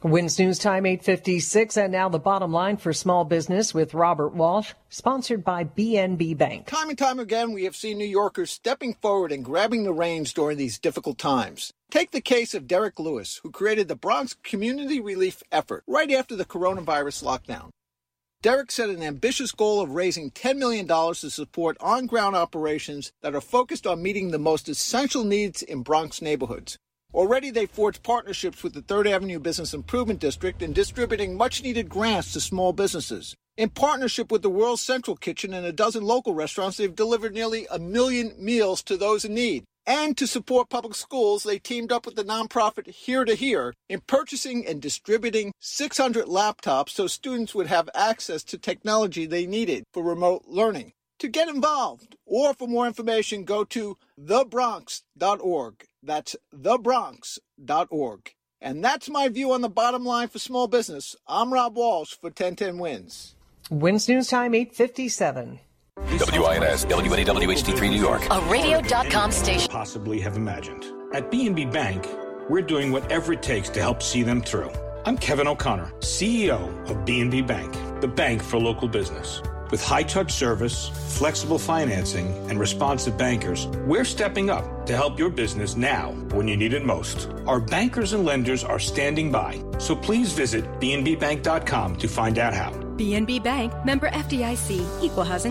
Wins News Time 8:56, and now the bottom line for small business with Robert Walsh, sponsored by BNB Bank. Time and time again, we have seen New Yorkers stepping forward and grabbing the reins during these difficult times. Take the case of Derek Lewis, who created the Bronx Community Relief Effort right after the coronavirus lockdown. Derek set an ambitious goal of raising $10 million to support on-ground operations that are focused on meeting the most essential needs in Bronx neighborhoods. Already, they forged partnerships with the 3rd Avenue Business Improvement District in distributing much-needed grants to small businesses. In partnership with the World Central Kitchen and a dozen local restaurants, they've delivered nearly 1 million meals to those in need. And to support public schools, they teamed up with the nonprofit Here to Here in purchasing and distributing 600 laptops so students would have access to technology they needed for remote learning. To get involved or for more information, go to thebronx.org. That's thebronx.org. And that's my view on the bottom line for small business. I'm Rob Walsh for 1010 Wins. Wins News Time 8:57. WINS, WNEW HD3 New York. A radio.com station. Possibly have imagined. At BNB Bank, we're doing whatever it takes to help see them through. I'm Kevin O'Connor, CEO of BNB Bank, the bank for local business. With high-touch service, flexible financing, and responsive bankers, we're stepping up to help your business now when you need it most. Our bankers and lenders are standing by, so please visit bnbbank.com to find out how. BNB Bank, member FDIC, equal housing